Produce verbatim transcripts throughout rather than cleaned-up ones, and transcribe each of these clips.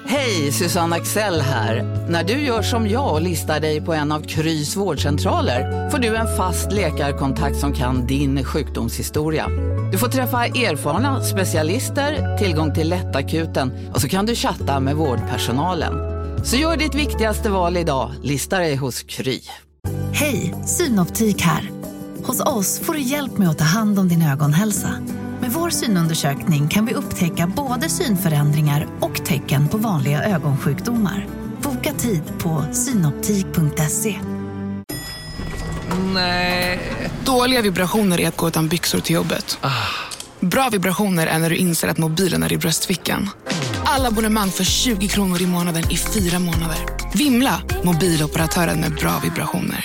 Hej, Susanne Axel här. När du gör som jag och listar dig på en av Krys vårdcentraler får du en fast läkarkontakt som kan din sjukdomshistoria. Du får träffa erfarna specialister, tillgång till lättakuten och så kan du chatta med vårdpersonalen. Så gör ditt viktigaste val idag, listar dig hos Kry. Hej, Synoptik här. Hos oss får du hjälp med att ta hand om din ögonhälsa. Med vår synundersökning kan vi upptäcka både synförändringar och tecken på vanliga ögonsjukdomar. Boka tid på synoptik punkt se. Nej. Dåliga vibrationer är att gå utan byxor till jobbet. Bra vibrationer är när du inser att mobilen är i bröstfickan. Alla abonnemang för tjugo kronor i månaden i fyra månader. Vimla, mobiloperatören med bra vibrationer.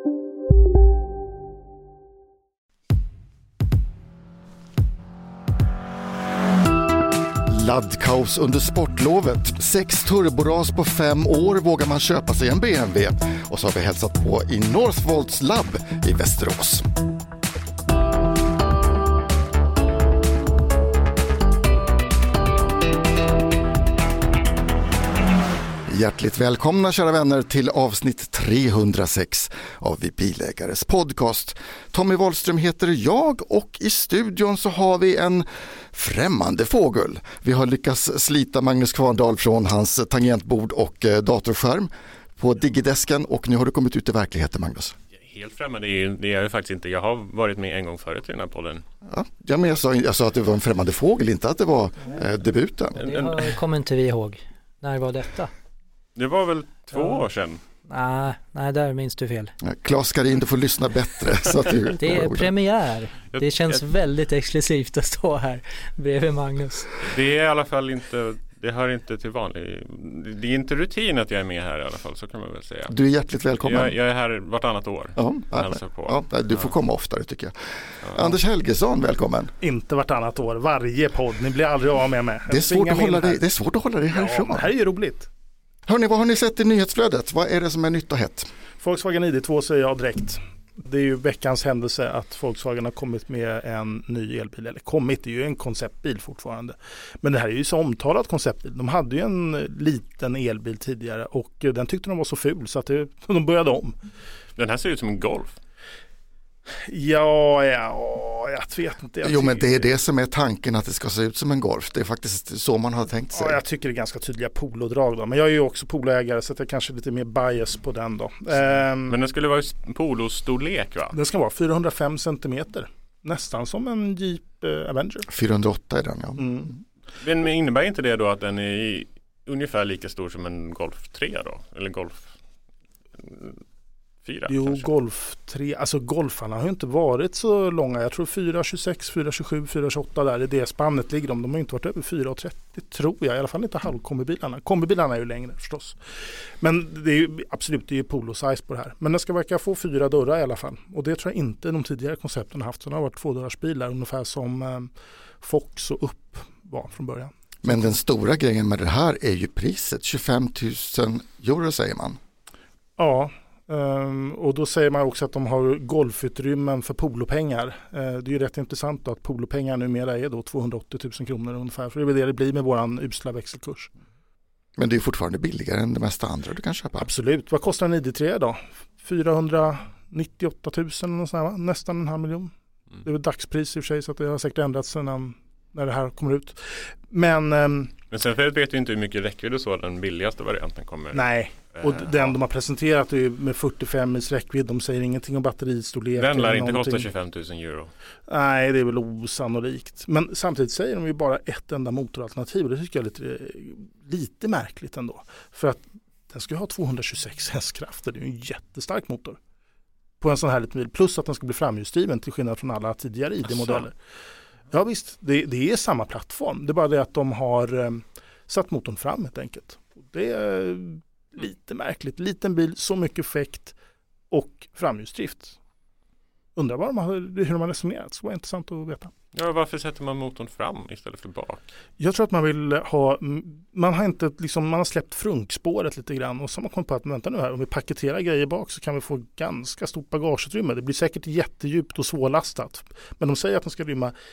Laddkaos under sportlovet. Sex turboras på fem år vågar man köpa sig en B M W. Och så har vi hälsat på i Northvolts labb i Västerås. Hjärtligt välkomna kära vänner till avsnitt trehundrasex av Vi Bilägares podcast. Tommy Wahlström heter jag och i studion så har vi en främmande fågel. Vi har lyckats slita Magnus Kvarndal från hans tangentbord och datorskärm på digidesken och nu har du kommit ut i verkligheten, Magnus. Helt främmande är ju, det är jag faktiskt inte. Jag har varit med en gång förut i den här podden. Ja, jag, men jag, sa, jag sa att det var en främmande fågel, inte att det var eh, debuten. Det kommer inte vi ihåg. När var detta? Det var väl två ja. år sedan. Nej, nej, där minns du fel. Claes Karin, du får lyssna bättre. Så att du, det är premiär. Det känns jag, väldigt exklusivt att stå här bredvid Magnus. Det är i alla fall inte, det hör inte till vanlig, det är inte rutin att jag är med här i alla fall, så kan man väl säga. Du är hjärtligt välkommen. Jag, jag är här vartannat år. Ja, på. ja du får ja. komma oftare tycker jag. Ja. Anders Helgesson, välkommen. Inte vartannat år, varje podd. Ni blir aldrig av med mig. Det är svårt, att hålla, dig, det är svårt att hålla dig härifrån. Ja, det här är ju roligt. Hörrni, vad har ni sett i nyhetsflödet? Vad är det som är nytt och hett? Volkswagen I D två säger jag direkt. Det är ju veckans händelse att Volkswagen har kommit med en ny elbil. Eller kommit, det är ju en konceptbil fortfarande. Men det här är ju så omtalat konceptbil. De hade ju en liten elbil tidigare och den tyckte de var så ful så att det, de började om. Den här ser ut som en Golf. Ja, ja, jag vet inte. Jag jo, men det är det som är tanken, att det ska se ut som en Golf. Det är faktiskt så man har tänkt sig. Ja, jag tycker det är ganska tydliga polodrag då. Men jag är ju också poloägare så att jag kanske är lite mer bias på den då. Um, men den skulle vara polostorlek, va? Den ska vara fyrahundrafem centimeter. Nästan som en Jeep eh, Avenger. fyrahundraåtta är den, ja. Mm. Men innebär inte det då att den är ungefär lika stor som en Golf tre då? Eller Golf fyra? Jo, kanske. Golf tre. Alltså Golfarna har ju inte varit så långa. Jag tror fyra tjugosex, fyra tjugosju, fyra tjugoåtta där i det spannet ligger de. De har ju inte varit över fyra trettio tror jag. I alla fall inte halvkombibilarna. Kombibilarna är ju längre förstås. Men det är ju absolut, det är ju polo-size på det här. Men den ska verka få fyra dörrar i alla fall. Och det tror jag inte de tidigare koncepten har haft. Så det har varit tvådörrarsbilar ungefär som eh, Fox och Upp var från början. Men den stora grejen med det här är ju priset. tjugofem tusen euro säger man. Ja. Um, och då säger man också att de har golfutrymmen för polopengar. Uh, det är ju rätt intressant då att polopengar numera är då tvåhundraåttio tusen kronor ungefär. För det är det det blir med våran usla växelkurs. Men det är fortfarande billigare än det mesta andra du kan köpa. Absolut. Vad kostar en I D tre då? fyrahundranittioåtta tusen, nästan en halv miljon. Mm. Det är väl dagspris i och för sig så att det har säkert ändrats sedan när det här kommer ut. Men... Um, Men sen vet vi inte hur mycket räckvidd och så den billigaste varianten kommer. Nej, och den de har presenterat är med fyrtiofem mils räckvidd. De säger ingenting om batteristorlek. Den lär inte kosta tjugofem tusen euro. Nej, det är väl osannolikt. Men samtidigt säger de ju bara ett enda motoralternativ. Och det tycker jag är lite, lite märkligt ändå. För att den ska ha tvåhundratjugosex hästkrafter. Det är ju en jättestark motor. På en sån här liten bil. Plus att den ska bli framhjulsdriven till skillnad från alla tidigare I D-modeller. Ja visst, det, det är samma plattform. Det är bara det att de har eh, satt motorn fram helt enkelt. Det är lite märkligt. Liten bil, så mycket effekt och framhjulsdrift. Undrar vad de har, hur de har resonerat. Så var intressant att veta. Ja, varför sätter man motorn fram istället för bak? Jag tror att man vill ha, man har inte liksom, man har släppt frunkspåret lite grann och så har man kommit på att vänta nu här, om vi paketerar grejer bak så kan vi få ganska stort bagageutrymme. Det blir säkert jättedjupt och svårlastat. Men de säger att de ska rymma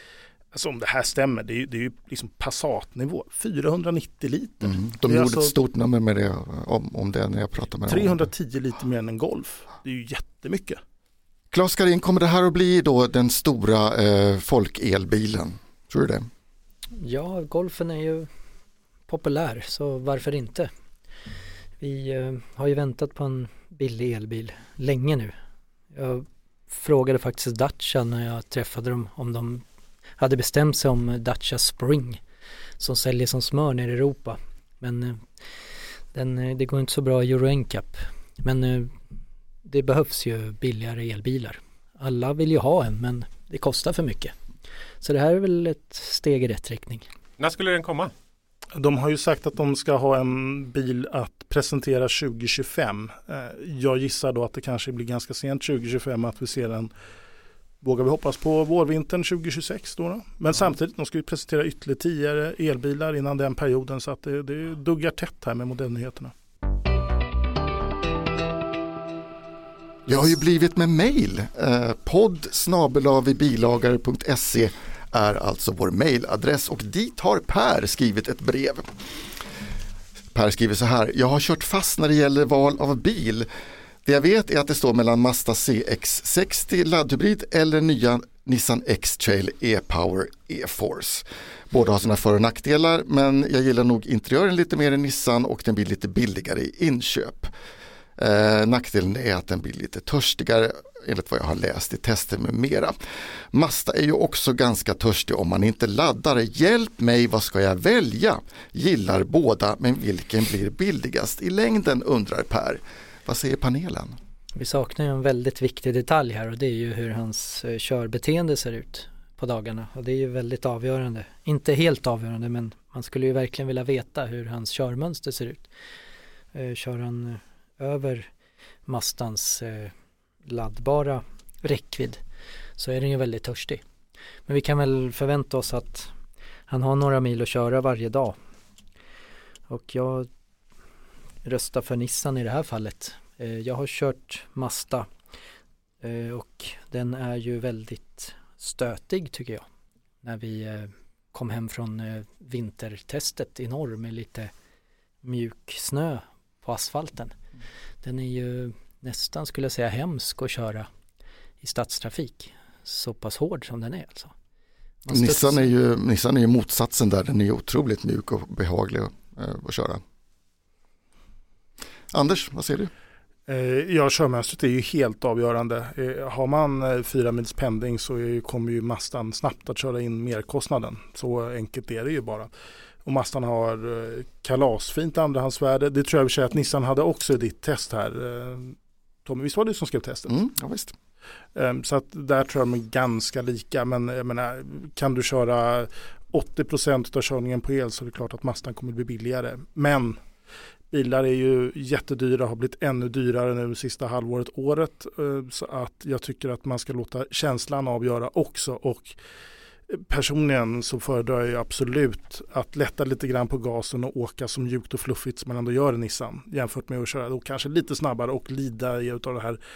Alltså om det här stämmer, det är ju, det är ju liksom Passat-nivå. fyrahundranittio liter. Mm. De det gjorde alltså ett stort nummer med det, om, om det när jag pratade med dem. trehundratio liter mer än en Golf. Det är ju jättemycket. Claes Karin, kommer det här att bli då den stora eh, folkelbilen? Tror du det? Ja, Golfen är ju populär, så varför inte? Vi eh, har ju väntat på en billig elbil länge nu. Jag frågade faktiskt Dacia när jag träffade dem om de hade bestämt sig om Dacia Spring som säljer som smör ner i Europa. Men eh, den, det går inte så bra i Euro N C A P. Men eh, det behövs ju billigare elbilar. Alla vill ju ha en, men det kostar för mycket. Så det här är väl ett steg i rätt riktning. När skulle den komma? De har ju sagt att de ska ha en bil att presentera tjugo tjugofem. Jag gissar då att det kanske blir ganska sent tjugo tjugofem att vi ser den. Vågar vi hoppas på vårvintern tjugo tjugosex då, då? Men ja. Samtidigt, de ska ju presentera ytterligare tio elbilar innan den perioden, så att det, det duggar tätt här med modellnyheterna. Det har ju blivit med mejl. Eh, podd snabel-a vid bilagare punkt se är alltså vår mejladress, och dit har Per skrivit ett brev. Per skriver så här: jag har kört fast när det gäller val av bil. Det jag vet är att det står mellan Mazda C X sextio laddhybrid eller nya Nissan X-Trail e-Power e-Force. Båda har sina för- och nackdelar, men jag gillar nog interiören lite mer än Nissan och den blir lite billigare i inköp. Eh, nackdelen är att den blir lite törstigare enligt vad jag har läst i tester med mera. Mazda är ju också ganska törstig om man inte laddar. Hjälp mig, vad ska jag välja? Gillar båda, men vilken blir billigast i längden, undrar Per. Vad säger panelen? Vi saknar ju en väldigt viktig detalj här, och det är ju hur hans eh, körbeteende ser ut på dagarna. Och det är ju väldigt avgörande. Inte helt avgörande, men man skulle ju verkligen vilja veta hur hans körmönster ser ut. Eh, kör han eh, över Mazdans eh, laddbara räckvidd så är den ju väldigt törstig. Men vi kan väl förvänta oss att han har några mil att köra varje dag. Och jag röstar för Nissan i det här fallet. Eh, jag har kört Mazda eh, och den är ju väldigt stötig tycker jag. När vi eh, kom hem från eh, vintertestet i norr med lite mjuk snö på asfalten. Den är ju nästan, skulle jag säga, hemsk att köra i stadstrafik. Så pass hård som den är alltså. Nissan är, ju, Nissan är ju motsatsen där. Den är otroligt mjuk och behaglig eh, att köra. Anders, vad säger du? Eh, ja, körmönstret är ju helt avgörande. Eh, har man eh, fyra mils pendling så är, kommer ju Mazdan snabbt att köra in merkostnaden. Så enkelt är det ju bara. Och Mazdan har eh, kalasfint andrahandsvärde. Det tror jag vi att Nissan hade också i ditt test här. Eh, Tommy, visst var det du som skrev testet? Mm, ja, visst. Eh, så att där tror jag de är ganska lika. Men jag menar, kan du köra åttio procent av körningen på el så är det klart att Mazdan kommer bli billigare. Men bilar är ju jättedyra, har blivit ännu dyrare nu sista halvåret, året. Så att jag tycker att man ska låta känslan avgöra också. Och personligen så föredrar jag absolut att lätta lite grann på gasen och åka så mjukt och fluffigt som man ändå gör i Nissan. Jämfört med att köra då kanske lite snabbare och lida av det här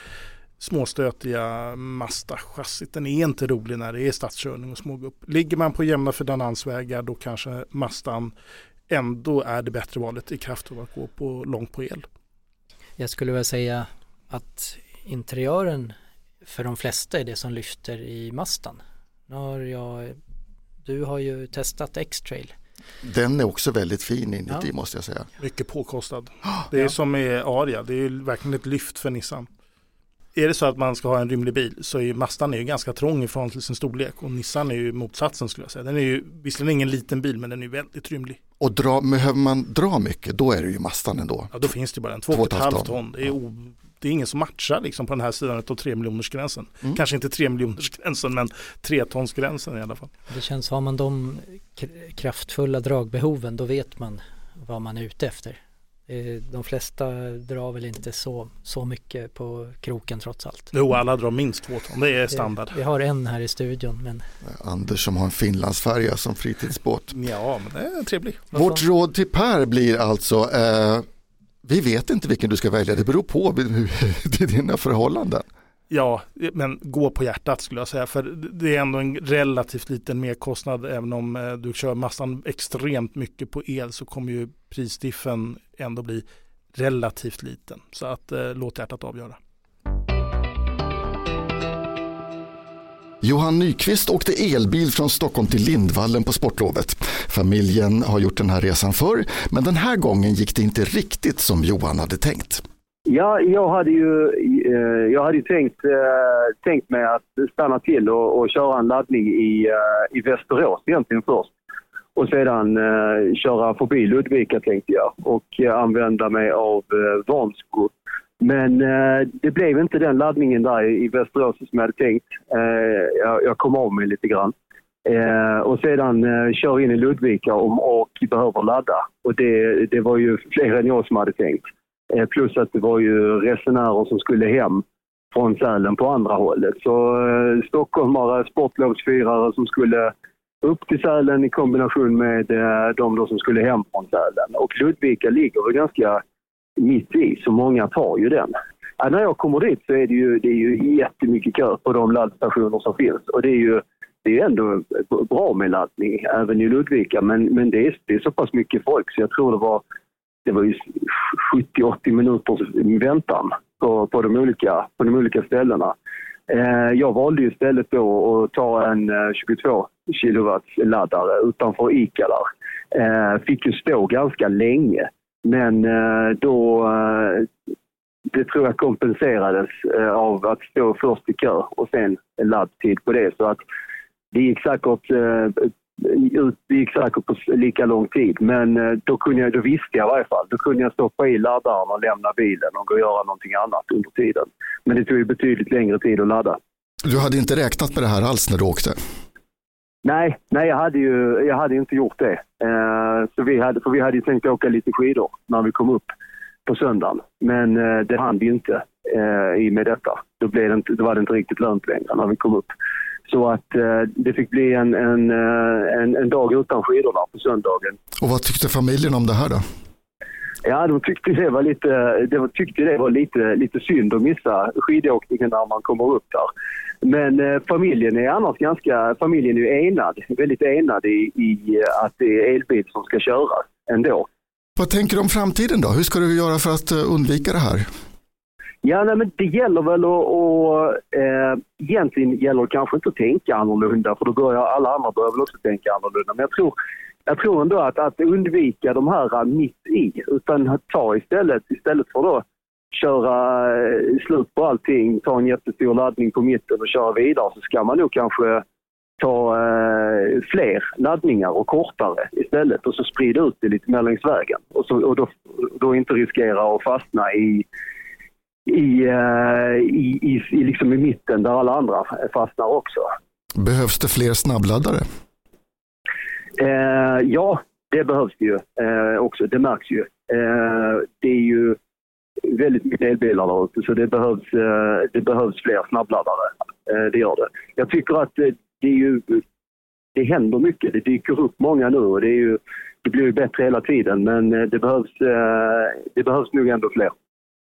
småstötiga Mazda-chassit. Den är inte rolig när det är stadskörning och smågupp. Ligger man på jämna fördannansvägar då kanske Mazdan ändå är det bättre valet i kraft av att gå på långt på el. Jag skulle väl säga att interiören för de flesta är det som lyfter i Mazdan. Nu har jag, du har ju testat X-Trail. Den är också väldigt fin inuti, ja. Måste jag säga. Mycket påkostad. Det är ja. Som med Aria, det är verkligen ett lyft för Nissan. Är det så att man ska ha en rymlig bil så är Mazdan är ju ganska trång ifrån till sin storlek, och Nissan är ju motsatsen skulle jag säga. Den är ju visserligen ingen liten bil, men den är väldigt rymlig. Och dra, behöver man dra mycket, då är det ju Mazdan ändå. Ja, då finns det bara en två komma fem ton. Det är, o, det är ingen som matchar liksom på den här sidan av tre miljoners gränsen. Mm. Kanske inte tre miljoners gränsen, men tre tons gränsen i alla fall. Det känns, har man de kraftfulla dragbehoven, då vet man vad man är ute efter. De flesta drar väl inte så, så mycket på kroken trots allt. Jo, alla drar minst två ton. Det är standard. Vi har en här i studion. Men... Anders som har en Finlandsfärja som fritidsbåt. Ja, men det är trevligt. Vårt råd till Per blir alltså, eh, vi vet inte vilken du ska välja. Det beror på dina förhållanden. Ja, men gå på hjärtat skulle jag säga. För det är ändå en relativt liten merkostnad. Även om du kör massan extremt mycket på el så kommer ju prisdiffen ändå bli relativt liten. Så att eh, låt hjärtat avgöra. Johan Nyqvist åkte elbil från Stockholm till Lindvallen på sportlovet. Familjen har gjort den här resan förr, men den här gången gick det inte riktigt som Johan hade tänkt. Ja, jag hade ju, eh, jag hade ju tänkt, eh, tänkt mig att stanna till och, och köra en laddning i, eh, i Västerås egentligen först. Och sedan eh, köra förbi Ludvika tänkte jag och eh, använda mig av eh, Vansbro. Men eh, det blev inte den laddningen där i, i Västerås som jag hade tänkt. Eh, jag, jag kom av mig lite grann. Eh, och sedan eh, kör in i Ludvika om och behöver ladda. Och det, det var ju fler än jag som hade tänkt. Eh, plus att det var ju resenärer som skulle hem från Sälen på andra hållet. Så eh, stockholmare, sportlovsfirare som skulle upp till Sälen i kombination med eh, de då som skulle hem från Sälen. Och Ludvika ligger ganska mitt i, så många tar ju den. Ja, när jag kommer dit så är det ju, det är ju jättemycket kö på de laddstationer som finns. Och det är ju det är ändå bra med laddning, även i Ludvika. Men, men det, är, det är så pass mycket folk så jag tror det var, det var ju sjuttio till åttio minuters väntan på, på, de olika, på de olika ställena. Eh, jag valde ju istället då att ta en eh, tjugotvå kilowatts laddare utanför ICA där. Eh, fick ju stå ganska länge. Men eh, då, eh, det tror jag kompenserades eh, av att stå först i kö och sen en laddtid på det. Så att det gick säkert, eh, det gick säkert på lika lång tid. Men eh, då, kunde jag, då visste jag i varje fall. Då kunde jag stoppa i laddaren och lämna bilen och gå och göra någonting annat under tiden. Men det tog ju betydligt längre tid att ladda. Du hade inte räknat med det här alls när du åkte? Nej, nej jag, hade ju, jag hade inte gjort det. Eh, så vi hade, för vi hade ju tänkt åka lite skidor när vi kom upp på söndagen. Men eh, det hann vi inte eh, i med detta. Då, blev det inte, då var det inte riktigt lönt längre när vi kom upp. Så att eh, det fick bli en, en, en, en dag utan skidorna på söndagen. Och vad tyckte familjen om det här då? Ja, de tyckte det var lite, de tyckte det var lite, lite synd att missa skidåkningen när man kommer upp där. Men eh, familjen är annars ganska, familjen är ju enad, väldigt enad i, i att det är elbil som ska köras ändå. Vad tänker du om framtiden då? Hur ska du göra för att uh, undvika det här? Ja, nej, men det gäller väl att, och, eh, egentligen gäller det kanske inte att tänka annorlunda, för då börjar alla andra börjar väl också tänka annorlunda. Men jag tror, jag tror ändå att, att undvika de här mitt i, utan ta istället, istället för att köra eh, slut på allting, ta en jättestor laddning på mitten och köra vidare, så ska man nog kanske ta eh, fler laddningar och kortare istället och så sprida ut det lite mer längs vägen. Och, så, och då, då inte riskera att fastna i I, i, i, i, liksom i mitten där alla andra fastnar också. Behövs det fler snabbladdare? Eh, ja, det behövs det ju eh, också. Det märks ju. Eh, det är ju väldigt mycket elbilar där ute, så det behövs, eh, det behövs fler snabbladdare. Eh, det gör det. Jag tycker att det, det är ju det händer mycket. Det dyker upp många nu och det, är ju, det blir ju bättre hela tiden, men det behövs, eh, det behövs nog ändå fler.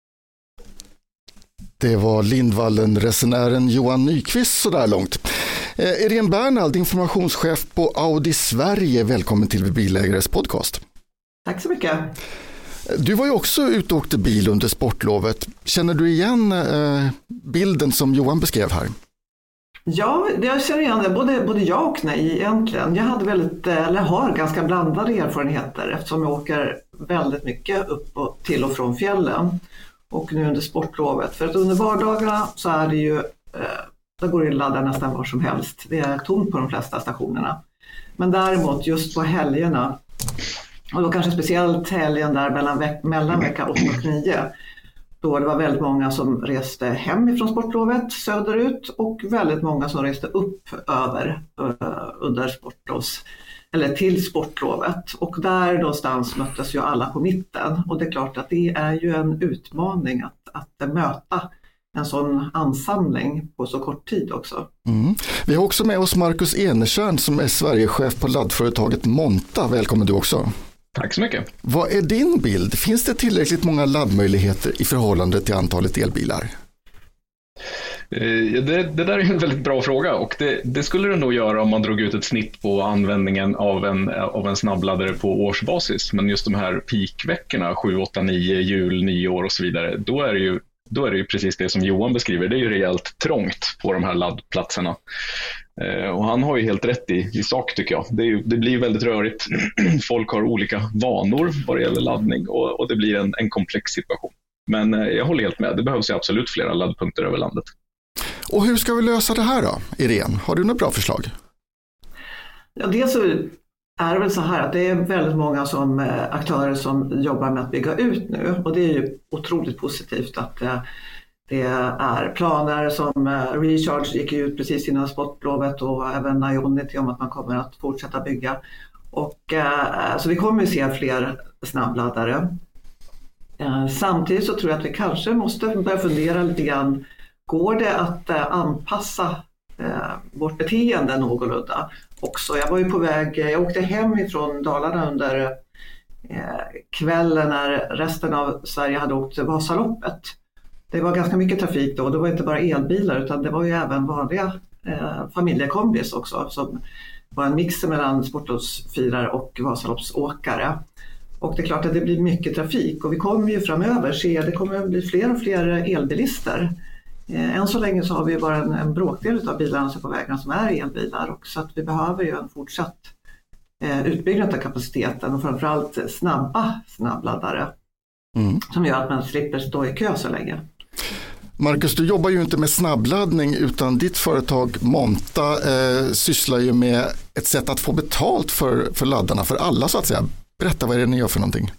Det var Lindvallen-resenären Johan Nyqvist så där långt. Eh, Irene Bernhard, informationschef på Audi Sverige. Välkommen till Bilägares podcast. Tack så mycket. Du var ju också ute och åkte bil under sportlovet. Känner du igen eh, bilden som Johan beskrev här? Ja, jag känner igen det. Både, både ja och nej egentligen. Jag hade väldigt, eller har ganska blandade erfarenheter eftersom jag åker väldigt mycket upp och till och från fjällen. Och nu under sportlovet. För att under vardagarna så är det ju, eh, där går det att ladda nästan var som helst. Det är tomt på de flesta stationerna. Men däremot just på helgerna, och då kanske speciellt helgen där mellan, veck- mellan vecka åtta och nio, då det var väldigt många som reste hem ifrån sportlovet söderut och väldigt många som reste upp över uh, under sportlovs, eller till sportlovet. Och där någonstans möttes ju alla på mitten. Och det är klart att det är ju en utmaning att, att möta en sån ansamling på så kort tid också. Mm. Vi har också med oss Marcus Enertjärn som är Sverigechef på laddföretaget Monta. Välkommen du också. Tack så mycket. Vad är din bild? Finns det tillräckligt många laddmöjligheter i förhållande till antalet elbilar? Det, det där är en väldigt bra fråga och det, det skulle det nog göra om man drog ut ett snitt på användningen av en, av en snabbladdare på årsbasis. Men just de här peakveckorna, sju, åtta, nio, jul, nyår och så vidare, då är det ju, då är det ju precis det som Johan beskriver. Det är ju rejält trångt på de här laddplatserna. Och han har ju helt rätt i, i sak tycker jag. Det, är ju, det blir ju väldigt rörigt. Folk har olika vanor vad det gäller laddning och, och det blir en, en komplex situation. Men jag håller helt med, det behövs ju absolut flera laddpunkter över landet. Och hur ska vi lösa det här då, Irene? Har du några bra förslag? Ja, dels så är det väl så här att det är väldigt många som, eh, aktörer som jobbar med att bygga ut nu. Och det är ju otroligt positivt att eh, det är planer som eh, Recharge gick ut precis innan sportlovet och även Ionity om att man kommer att fortsätta bygga. Och, eh, så vi kommer att se fler snabbladdare. Eh, samtidigt så tror jag att vi kanske måste börja fundera lite grann. Går det att eh, anpassa eh, vårt beteende någorlunda också? Jag var ju på väg, jag åkte hem ifrån Dalarna under eh, kvällen när resten av Sverige hade åkt Vasaloppet. Det var ganska mycket trafik då, det var inte bara elbilar utan det var ju även vanliga eh, familjekombis också som var en mix mellan sportlovsfirare och Vasaloppsåkare. Och det är klart att det blir mycket trafik och vi kommer ju framöver se, det kommer att bli fler och fler elbilister. Än så länge så har vi bara en, en bråkdel av bilarna som på vägarna som är elbilar och så att vi behöver ju en fortsatt eh, utbyggnad av kapaciteten och framförallt snabba snabbladdare mm. som gör att man slipper stå i kö så länge. Marcus, du jobbar ju inte med snabbladdning utan ditt företag Monta eh, sysslar ju med ett sätt att få betalt för, för laddarna för alla så att säga. Berätta vad är det ni gör för någonting?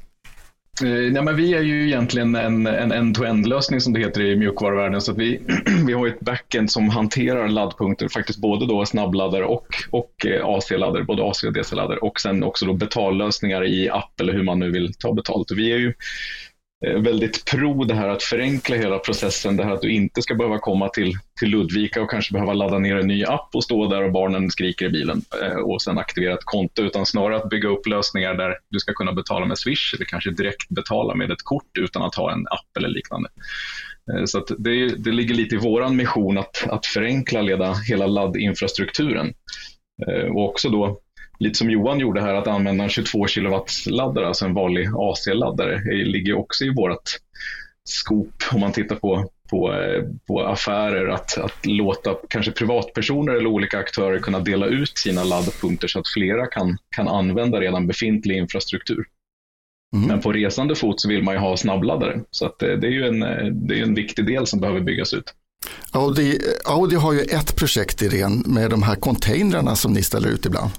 Nej, men vi är ju egentligen en, en end-to-end-lösning som det heter i mjukvaruvärlden så att vi, vi har ett backend som hanterar laddpunkter, faktiskt både då snabbladdare och, och A C-laddare, både A C och D C-laddare och sen också då betallösningar i app eller hur man nu vill ta betalt. Och vi är ju väldigt pro det här att förenkla hela processen, det här att du inte ska behöva komma till, till Ludvika och kanske behöva ladda ner en ny app och stå där och barnen skriker i bilen eh, och sen aktivera ett konto, utan snarare att bygga upp lösningar där du ska kunna betala med Swish eller kanske direkt betala med ett kort utan att ha en app eller liknande. Eh, så att det, det ligger lite i våran mission att, att förenkla leda hela laddinfrastrukturen eh, och också då lite som Johan gjorde här, att använda en tjugotvå kilowatts laddare, alltså en vanlig A C-laddare, ligger också i vårt skop om man tittar på, på, på affärer, att, att låta kanske privatpersoner eller olika aktörer kunna dela ut sina laddpunkter så att flera kan, kan använda redan befintlig infrastruktur. Mm. Men på resande fot så vill man ju ha snabbladdare, så att det, det är ju en, det är en viktig del som behöver byggas ut. Audi, Audi har ju ett projekt i ren med de här containrarna som ni ställer ut ibland.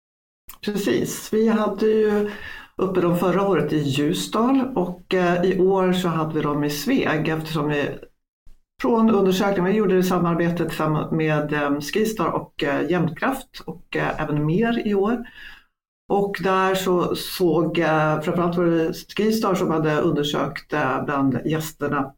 Precis, vi hade ju uppe dem förra året i Ljusdal och eh, i år så hade vi dem i Sveg eftersom vi från undersökningen, vi gjorde det samarbetet tillsammans med eh, Skistar och eh, Jämtkraft och eh, även mer i år. Och där så såg, eh, framförallt var det Skistar som hade undersökt eh, bland gästerna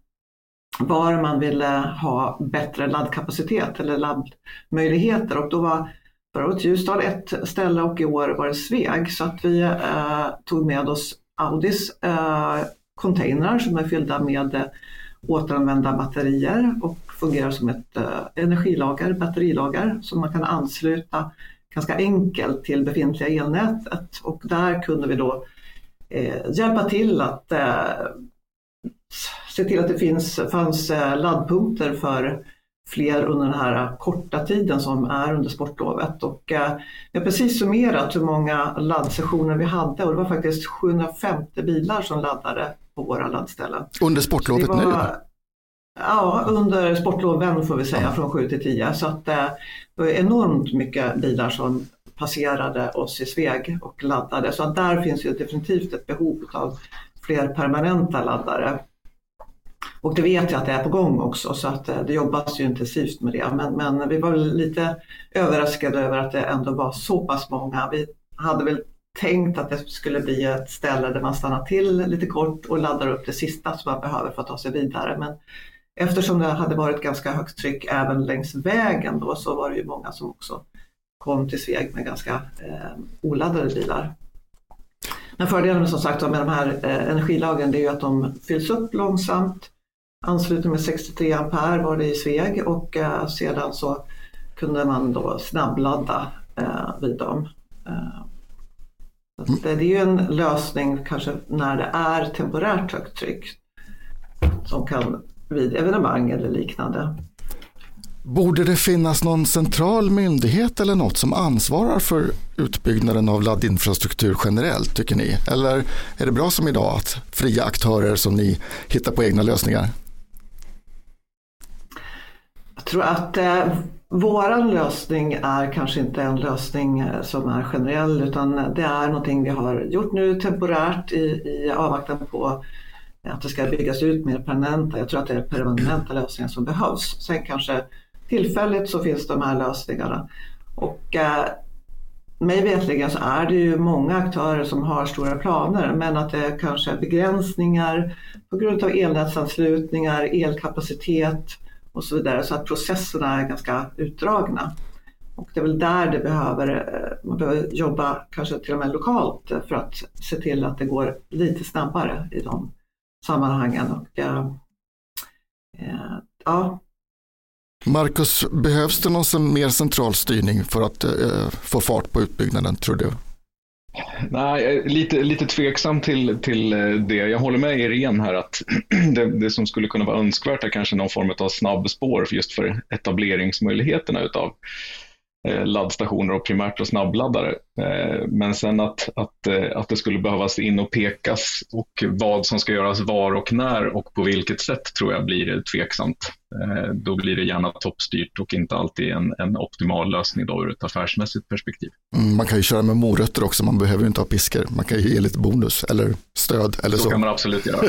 var man ville ha bättre laddkapacitet eller laddmöjligheter och då var förra året Ljusdal ett ställe och i år var det Sveg, så att vi eh, tog med oss Audis eh, containrar som är fyllda med eh, återanvända batterier och fungerar som ett eh, energilager, batterilager som man kan ansluta ganska enkelt till befintliga elnätet och där kunde vi då eh, hjälpa till att eh, se till att det finns, fanns eh, laddpunkter för fler under den här korta tiden som är under sportlovet. Och eh, jag har precis summerat hur många laddsessioner vi hade och det var faktiskt sjuhundrafemtio bilar som laddade på våra laddställen. Under sportlovet var, nu? Ja, under sportloven får vi säga, ja. Från sju till tio. Så att eh, det var enormt mycket bilar som passerade oss i Sveg och laddade. Så att där finns ju definitivt ett behov av fler permanenta laddare. Och det vet jag att det är på gång också så att det jobbas ju intensivt med det. Men, men vi var lite överraskade över att det ändå var så pass många. Vi hade väl tänkt att det skulle bli ett ställe där man stannar till lite kort och laddar upp det sista som man behöver för att ta sig vidare. Men eftersom det hade varit ganska högt tryck även längs vägen då så var det ju många som också kom till Sveg med ganska eh, oladdade bilar. Men fördelen som sagt med de här eh, energilagen det är ju att de fylls upp långsamt. anslutning med sextiotre ampere var det i Sveg och eh, sedan så kunde man då snabbladda eh, vid dem. Eh, det, det är ju en lösning kanske när det är temporärt högt tryck som kan vid evenemang eller liknande. Borde det finnas någon central myndighet eller något som ansvarar för utbyggnaden av laddinfrastruktur generellt, tycker ni? Eller är det bra som idag att fria aktörer som ni hittar på egna lösningar? Jag tror att eh, våran lösning är kanske inte en lösning som är generell, utan det är någonting vi har gjort nu temporärt i, i avvaktan på att det ska byggas ut mer permanenta. Jag tror att det är permanenta lösningar som behövs. Sen kanske tillfälligt så finns de här lösningarna. Och eh, mig vetligen så är det ju många aktörer som har stora planer, men att det är kanske begränsningar på grund av elnätsanslutningar, elkapacitet och så vidare, så att processerna är ganska utdragna. Och det är väl där det behöver, man behöver jobba kanske till och med lokalt för att se till att det går lite snabbare i de sammanhangen. Och, äh, äh, ja. Marcus, behövs det någon mer central styrning för att äh, få fart på utbyggnaden, tror du? Nej, lite, lite tveksam till, till det. Jag håller med Irene här att det, det som skulle kunna vara önskvärt är kanske någon form av snabbspår för just för etableringsmöjligheterna utav eh, laddstationer och primärt och snabbladdare. Eh, men sen att, att, eh, att det skulle behövas in och pekas och vad som ska göras var och när och på vilket sätt tror jag blir tveksamt. Eh, då blir det gärna toppstyrt och inte alltid en, en optimal lösning då ur ett affärsmässigt perspektiv. Mm, man kan ju köra med morötter också, man behöver ju inte ha piskor. Man kan ju ge lite bonus eller stöd eller så. Så kan man absolut göra.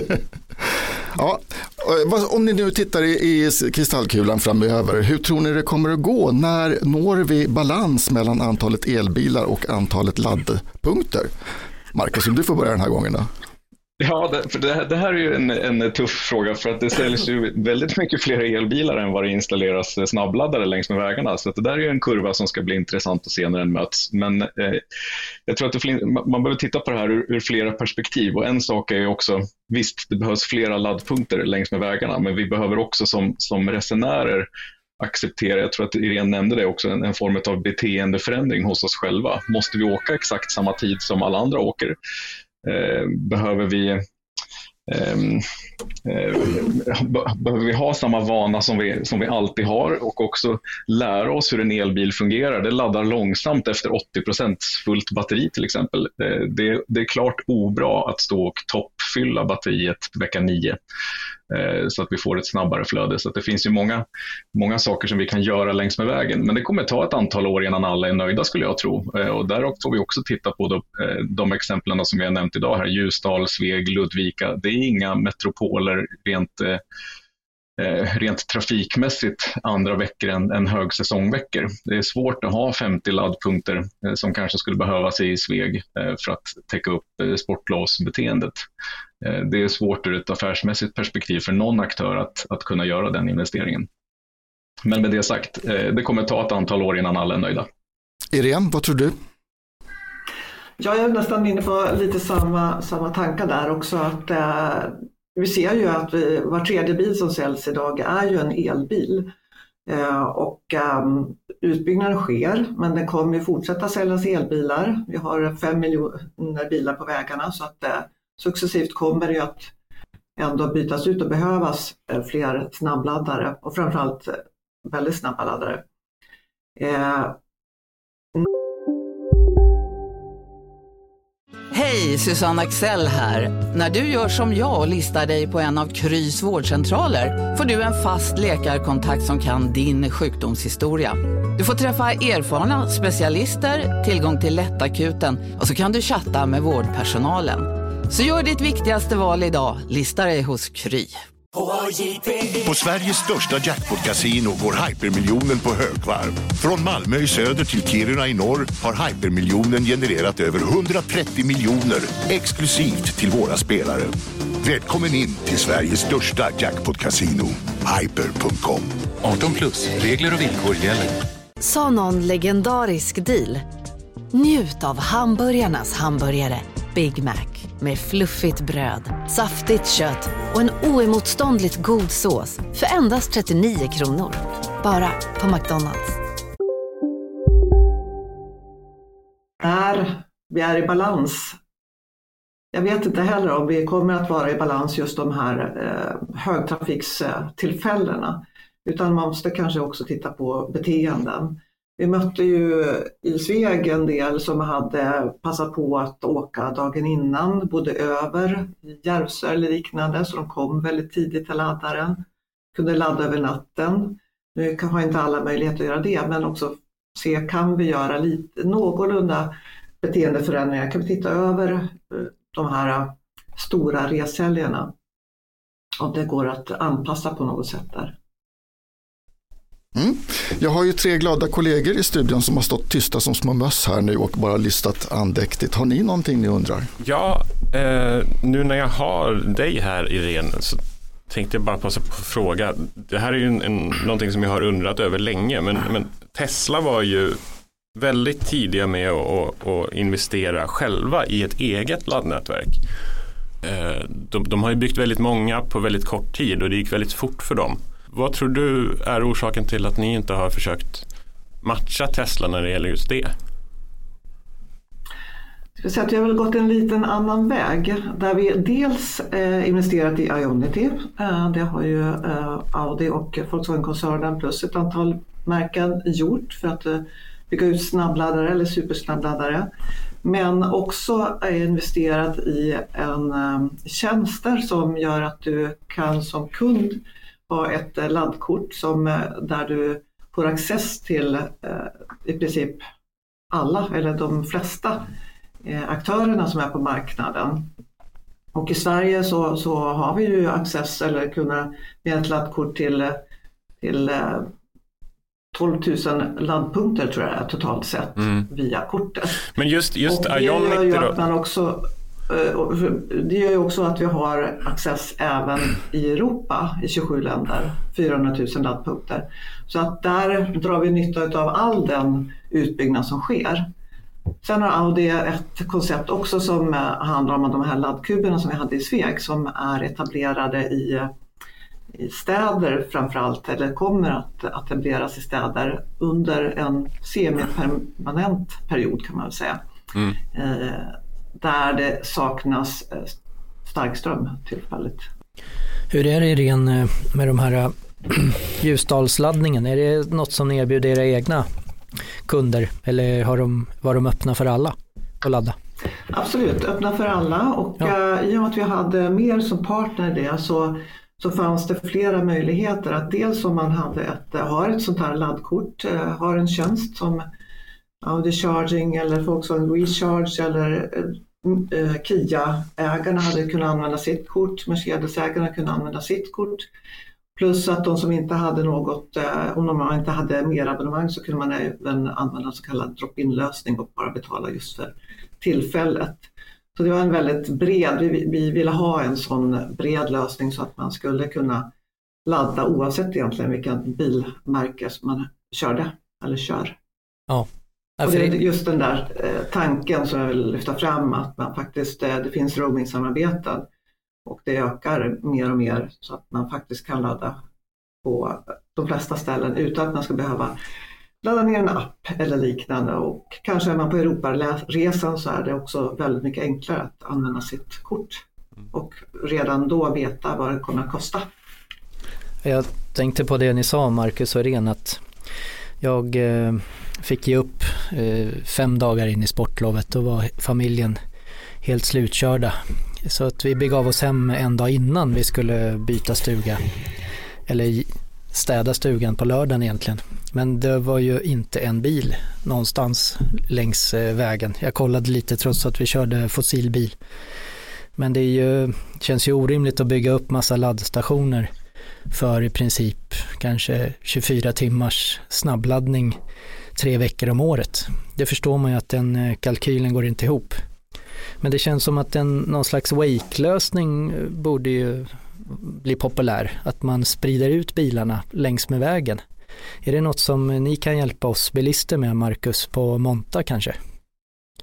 Ja, om ni nu tittar i, i kristallkulan framöver, hur tror ni det kommer att gå? När når vi balans mellan antalet elbilar och antalet laddpunkter? Marcus, om du får börja den här gången då. Ja, det, för det, det här är ju en, en tuff fråga för att det säljs ju väldigt mycket fler elbilar än vad det installeras snabbladdare längs med vägarna. Så att det där är ju en kurva som ska bli intressant att se när den möts. Men eh, jag tror att det, man behöver titta på det här ur, ur flera perspektiv. Och en sak är ju också, visst det behövs flera laddpunkter längs med vägarna, men vi behöver också som, som resenärer acceptera, jag tror att Irene nämnde det också, en, en form av beteendeförändring hos oss själva. Måste vi åka exakt samma tid som alla andra åker? Eh, behöver vi eh, eh, behöver vi ha samma vana som vi, som vi alltid har och också lära oss hur en elbil fungerar. Det laddar långsamt efter åttio procent fullt batteri till exempel. Eh, det, det är klart obra att stå och toppfylla batteriet vecka nio eh, så att vi får ett snabbare flöde. Så att det finns ju många, många saker som vi kan göra längs med vägen, men det kommer ta ett antal år innan alla är nöjda skulle jag tro. Eh, och där får vi också titta på de, eh, de exemplen som vi har nämnt idag här, Ljusdal, Sveg, Ludvika. Det är inga metropoler rent eh, rent trafikmässigt andra veckor än, än högsäsongveckor. Det är svårt att ha femtio laddpunkter eh, som kanske skulle behövas i Sveg eh, för att täcka upp eh, sportlovsbeteendet. Eh, det är svårt ur ett affärsmässigt perspektiv för någon aktör att, att kunna göra den investeringen. Men med det sagt, eh, det kommer ta ett antal år innan alla är nöjda. Irene, vad tror du? Jag är nästan inne på lite samma, samma tankar där också. Att, eh, vi ser ju att vi, var tredje bil som säljs idag är ju en elbil. Eh, och eh, utbyggnaden sker, men den kommer ju fortsätta säljas elbilar. Vi har fem miljoner bilar på vägarna, så att eh, successivt kommer det ju att ändå bytas ut och behövas eh, fler snabbladdare och framförallt eh, väldigt snabba laddare. Eh, Hej, Susanne Axel här. När du gör som jag och listar dig på en av Krys vårdcentraler får du en fast läkarkontakt som kan din sjukdomshistoria. Du får träffa erfarna specialister, tillgång till lättakuten och så kan du chatta med vårdpersonalen. Så gör ditt viktigaste val idag, listar dig hos Kry. På Sveriges största jackpot-casino går Hypermiljonen på högvarv. Från Malmö i söder till Kiruna i norr har Hypermiljonen genererat över hundratrettio miljoner exklusivt till våra spelare. Välkommen in till Sveriges största jackpot-casino, hyper punkt com. arton plus, regler och villkor gäller. Sa någon legendarisk deal? Njut av hamburgarnas hamburgare. Big Mac med fluffigt bröd, saftigt kött och en oemotståndligt god sås för endast trettionio kronor. Bara på McDonald's. När vi är i balans, jag vet inte heller om vi kommer att vara i balans just de här eh, högtrafikstillfällena, utan man måste kanske också titta på beteenden. Vi mötte ju i Sveg en del som hade passat på att åka dagen innan, bodde över i Järvsö eller liknande, så de kom väldigt tidigt till laddaren, kunde ladda över natten. Nu har inte alla möjlighet att göra det, men också se, kan vi göra lite någorlunda beteendeförändringar? Kan vi titta över de här stora reshelgerna? Och det går att anpassa på något sätt där. Mm. Jag har ju tre glada kollegor i studion som har stått tysta som små möss här nu och bara lyssnat andäktigt. Har ni någonting ni undrar? Ja, eh, nu när jag har dig här, Irene, så tänkte jag bara passa på att fråga. Det här är ju en, en, någonting som jag har undrat över länge, men, men Tesla var ju väldigt tidiga med att, att investera själva i ett eget laddnätverk. Eh, de, de har ju byggt väldigt många på väldigt kort tid och det gick väldigt fort för dem. Vad tror du är orsaken till att ni inte har försökt matcha Tesla när det gäller just det? Jag ska säga att vi har väl gått en liten annan väg där vi dels eh, investerat i Ionity. Eh, det har ju eh, Audi och Volkswagen-koncernen plus ett antal märken gjort för att eh, bygga ut snabbladdare eller supersnabbladdare. Men också är investerat i en eh, tjänster som gör att du kan som kund ha ett eh, laddkort som, eh, där du får access till eh, i princip alla eller de flesta aktörerna som är på marknaden. Och i Sverige så, så har vi ju access eller kunna med ett laddkort till, till tolv tusen laddpunkter tror jag totalt sett mm. via kortet. Men just, just och det gör ju att man också det gör ju också att vi har access även i Europa i tjugosju länder, fyrahundratusen laddpunkter. Så att där drar vi nytta av all den utbyggnad som sker. Sen har Audi ett koncept också som handlar om de här laddkuberna som vi hade i Sveg som är etablerade i, i städer framförallt, eller kommer att etableras i städer under en semipermanent period kan man väl säga. Mm. Eh, där det saknas eh, starkström tillfälligt. Hur är det Irene med de här Ljusdalsladdningen? Är det något som ni erbjuder era egna kunder eller har de, var de öppna för alla att ladda? Absolut, öppna för alla och ja. I och med att vi hade mer som partner i det så, så fanns det flera möjligheter att dels om man hade ett, har ett sånt här laddkort, har en tjänst som Audi Charging eller Volkswagen Recharge eller eh, Kia-ägarna hade kunnat använda sitt kort, Mercedes-ägarna kunde använda sitt kort. Plus att de som inte hade något, om de inte hade mer abonnemang så kunde man även använda så kallad drop-in-lösning och bara betala just för tillfället. Så det var en väldigt bred, vi, vi ville ha en sån bred lösning så att man skulle kunna ladda oavsett egentligen vilken bilmärke som man körde eller kör. Ja. Och det är just den där tanken som jag vill lyfta fram att man faktiskt, det finns roaming-samarbeten. Och det ökar mer och mer så att man faktiskt kan ladda på de flesta ställen utan att man ska behöva ladda ner en app eller liknande. Och kanske är man på Europaresan så är det också väldigt mycket enklare att använda sitt kort. Och redan då veta vad det kommer att kosta. Jag tänkte på det ni sa Marcus och Irene att jag eh, fick ge upp eh, fem dagar in i sportlovet och var familjen helt slutkörda. Så att vi begav oss hem en dag innan vi skulle byta stuga. Eller städa stugan på lördagen egentligen. Men det var ju inte en bil någonstans längs vägen. Jag kollade lite trots att vi körde fossilbil. Men det är ju, känns ju orimligt att bygga upp massa laddstationer för i princip kanske tjugofyra timmars snabbladdning tre veckor om året. Det förstår man ju att den kalkylen går inte ihop. Men det känns som att en, någon slags wake-lösning borde ju bli populär. Att man sprider ut bilarna längs med vägen. Är det något som ni kan hjälpa oss bilister med, Marcus, på Monta kanske?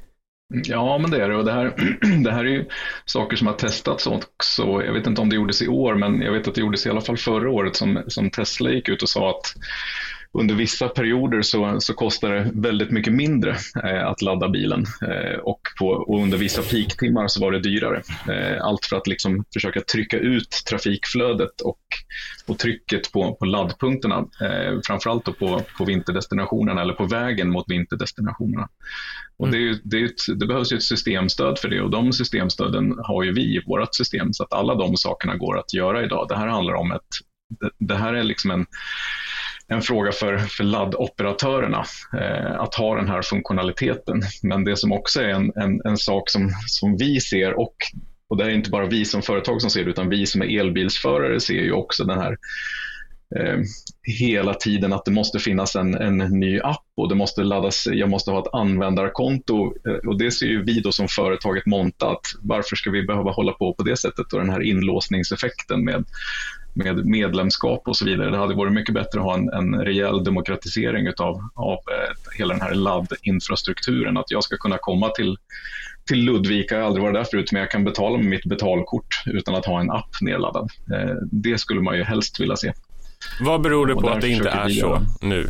Ja, men det är det. Och det här, det här är ju saker som har testats också. Jag vet inte om det gjordes i år, men jag vet att det gjordes i alla fall förra året som, som Tesla gick ut och sa att under vissa perioder så, så kostar det väldigt mycket mindre eh, att ladda bilen eh, och, på, och under vissa peaktimmar så var det dyrare. Eh, allt för att liksom försöka trycka ut trafikflödet och, och trycket på, på laddpunkterna, eh, framförallt då på, på vinterdestinationerna eller på vägen mot vinterdestinationerna. Och det, är ju, det, är ett, det behövs ju ett systemstöd för det, och de systemstöden har ju vi i vårt system, så att alla de sakerna går att göra idag. Det här handlar om ett, det, det här är liksom en en fråga för, för laddoperatörerna eh, att ha den här funktionaliteten. Men det som också är en, en, en sak som, som vi ser, och, och det är inte bara vi som företag som ser det, utan vi som är elbilsförare ser ju också den här eh, hela tiden att det måste finnas en, en ny app och det måste laddas, jag måste ha ett användarkonto, eh, och det ser ju vi då som företaget Monta, att varför ska vi behöva hålla på på det sättet, och den här inlåsningseffekten med med medlemskap och så vidare. Det hade varit mycket bättre att ha en, en rejäl demokratisering utav, av eh, hela den här laddinfrastrukturen. Att jag ska kunna komma till, till Ludvika, jag har aldrig varit där förut, men jag kan betala med mitt betalkort utan att ha en app nedladdad. Eh, det skulle man ju helst vilja se. Vad beror det på att det inte är så nu?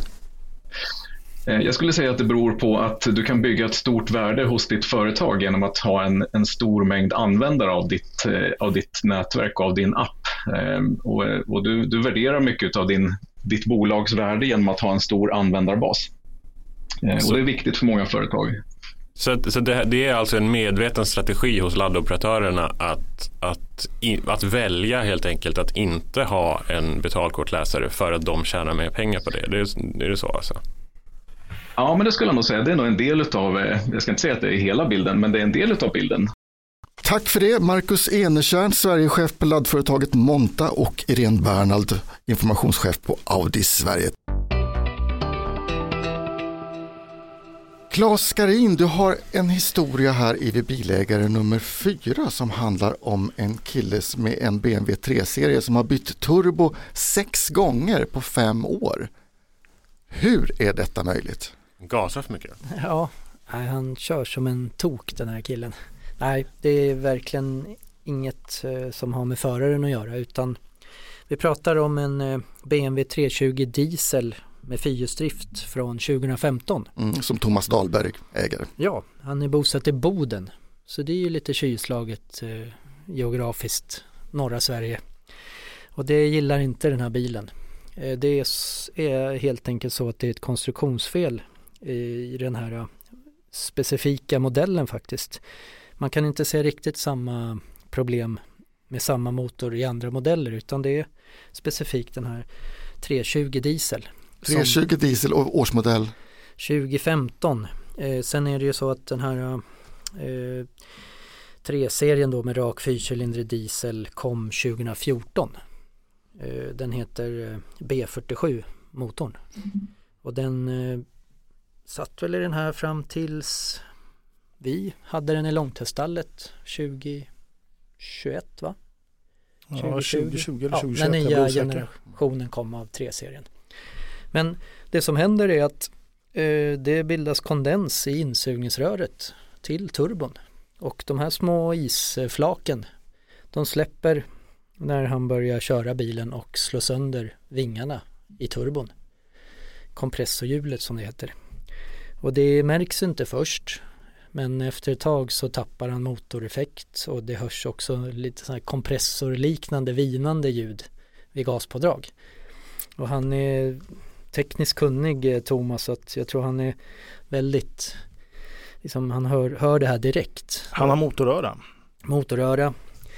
Jag skulle säga att det beror på att du kan bygga ett stort värde hos ditt företag genom att ha en, en stor mängd användare av ditt, av ditt nätverk och av din app. Och, och du, du värderar mycket av din, ditt bolags värde genom att ha en stor användarbas. Och det är viktigt för många företag. Så, så det, det är alltså en medveten strategi hos laddoperatörerna att, att, att välja helt enkelt att inte ha en betalkortläsare för att de tjänar mer pengar på det. Det är, är det så alltså? Ja, men det skulle jag nog säga. Det är nog en del av, jag ska inte säga att det är hela bilden, men det är en del av bilden. Tack för det, Marcus Enertjärn, Sverigechef på laddföretaget Monta, och Irene Bernald, informationschef på Audi Sverige. Claes Skarin, du har en historia här i Vi bilägare nummer fyra som handlar om en kille med en B M W tre-serie som har bytt turbo sex gånger på fem år. Hur är detta möjligt? Gasar för mycket. Ja, han kör som en tok, den här killen. Nej, det är verkligen inget eh, som har med föraren att göra, utan vi pratar om en eh, B M W trehundratjugo diesel med fyrhjulsdrift från tjugohundrafemton. Mm, som Thomas Dahlberg äger. Ja, han är bosatt i Boden. Så det är ju lite kylslaget eh, geografiskt, norra Sverige. Och det gillar inte den här bilen. Eh, det är, är helt enkelt så att det är ett konstruktionsfel i den här specifika modellen faktiskt. Man kan inte se riktigt samma problem med samma motor i andra modeller, utan det är specifikt den här trehundratjugo diesel. trehundratjugo diesel och årsmodell? tjugohundrafemton. Eh, sen är det ju så att den här eh, tre-serien då med rak fyrcylindrig diesel kom tjugohundrafjorton. Eh, den heter eh, B fyrtiosju motorn. Mm. Och den eh, satt väl i den här fram tills vi hade den i långteststallet tjugohundratjugoett, va? Ja, tjugohundratjugo eller ja, tjugohundratjugoett. När nya generationen kom av tre-serien. Men det som händer är att eh, det bildas kondens i insugningsröret till turbon. Och de här små isflaken, de släpper när han börjar köra bilen och slår sönder vingarna i turbon. Kompressorhjulet som det heter. Och det märks inte först, men efter ett tag så tappar han motoreffekt och det hörs också lite så här kompressorliknande vinande ljud vid gaspådrag. Och han är tekniskt kunnig, Thomas, så att jag tror han är väldigt, liksom, han hör, hör det här direkt. Han har motorröra. Motorröra.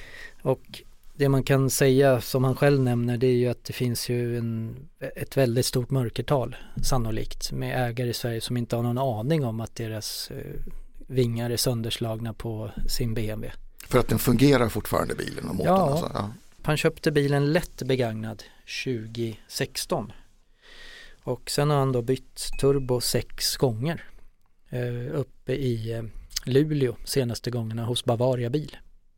Och det man kan säga, som han själv nämner, det är ju att det finns ju en, ett väldigt stort mörkertal sannolikt med ägare i Sverige som inte har någon aning om att deras eh, vingar är sönderslagna på sin B M W. För att den fungerar fortfarande, bilen och motorn? Ja, alltså. Ja. Han köpte bilen lätt begagnad tjugohundrasexton. Och sen har han då bytt turbo sex gånger eh, uppe i eh, Luleå senaste gångerna hos Bavaria bil.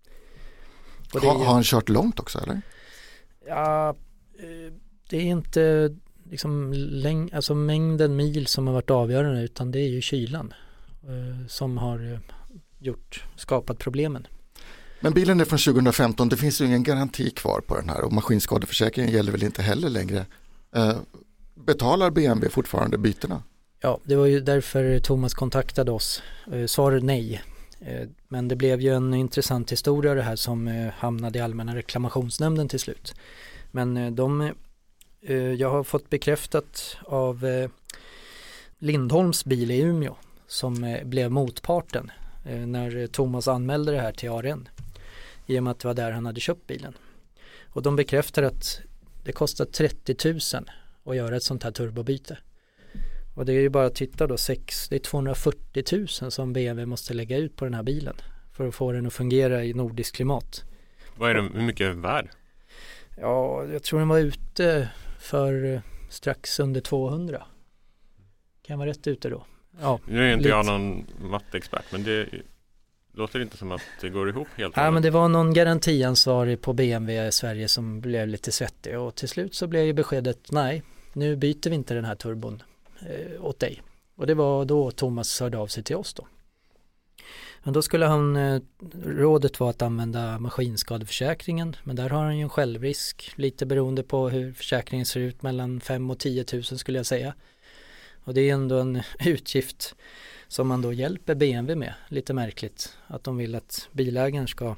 Ha, är, har han kört långt också eller? Ja, det är inte liksom läng, alltså mängden mil som har varit avgörande, utan det är ju kylan eh, som har gjort, skapat problemen. Men bilen är från tjugohundrafemton, det finns ju ingen garanti kvar på den här och maskinskadeförsäkringen gäller väl inte heller längre. Eh, betalar B M W fortfarande bytena? Ja, det var ju därför Thomas kontaktade oss. Eh, svarade nej. Eh, men det blev ju en intressant historia det här som eh, hamnade i Allmänna reklamationsnämnden till slut. Men eh, de, eh, jag har fått bekräftat av eh, Lindholms bil i Umeå som eh, blev motparten eh, när Thomas anmälde det här till A R N. I och med att det var där han hade köpt bilen. Och de bekräftar att det kostar trettio tusen att göra ett sånt här turbobyte. Och det är ju bara att titta då, sex, det är tvåhundrafyrtio tusen som B M W måste lägga ut på den här bilen för att få den att fungera i nordisk klimat. Vad är den, hur mycket är den värd? Ja, jag tror den var ute för strax under tvåhundra. Kan vara rätt ute då. Ja, nu är inte lite. jag någon matteexpert, men det låter inte som att det går ihop helt. Ja, men det var någon garantiansvarig på B M W i Sverige som blev lite svettig och till slut så blev ju beskedet nej, nu byter vi inte den här turbon eh, åt dig. Och det var då Thomas hörde av sig till oss då. Men då skulle han, eh, rådet var att använda maskinskadeförsäkringen, men där har han ju en självrisk lite beroende på hur försäkringen ser ut, mellan fem och tio tusen skulle jag säga. Och det är ändå en utgift som man då hjälper B M W med. Lite märkligt att de vill att bilägaren ska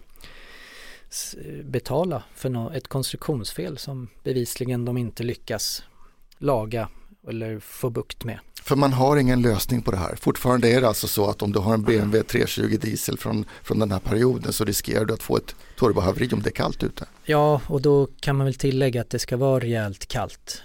betala för ett konstruktionsfel som bevisligen de inte lyckas laga eller få bukt med. För man har ingen lösning på det här. Fortfarande är det alltså så att om du har en B M W trehundratjugo diesel från, från den här perioden så riskerar du att få ett turbohaveri om det är kallt ute. Ja, och då kan man väl tillägga att det ska vara rejält kallt.